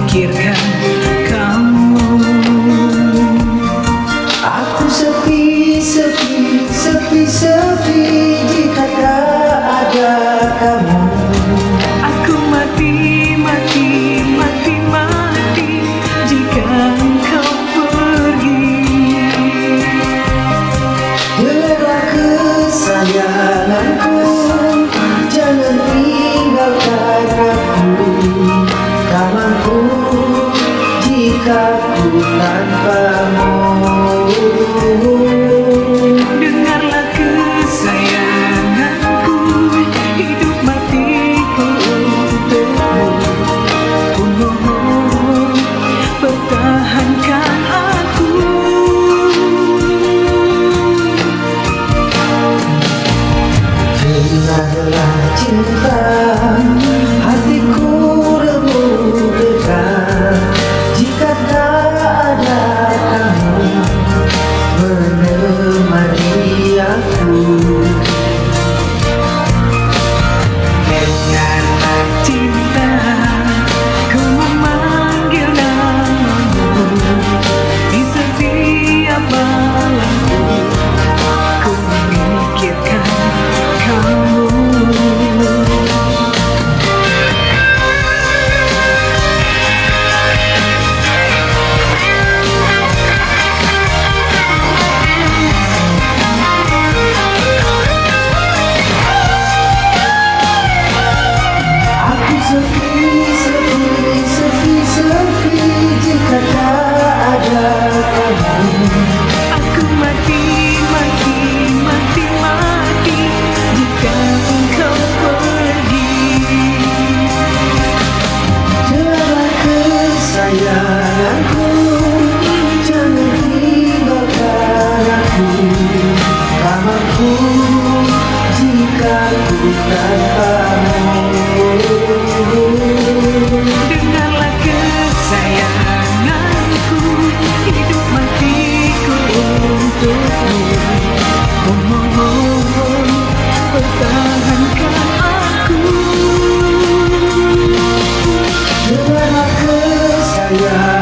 memikirkan kamu. Aku sepi, sepi, sepi, sepi jika tak ada kamu. Aku mati, mati, mati, mati jika engkau pergi. Dengarlah kesayanganku, jangan tinggalkan aku. Tak mampu jika ku tanpamu. Dengarlah kesayanganku, hidup matiku untukmu. Ku mohon pertahankan aku. Dengarlah cinta, hatiku remuk dekat jika tak ada kamu menemani aku. Dengarlah cinta, ku memanggil namamu di setiap malamku. Ku memikirkan kamu. Sepi, sepi, sepi, sepi jika tak ada kamu. Aku mati, mati, mati, mati jika engkau pergi. Dengarlah kesayanganku, jangan tinggalkan aku. Tak mampu jika ku tanpamu. Dengarlah kesayanganku, hidup matiku untukmu. Ku mohon pertahankan aku. Dengarlah kesayanganku,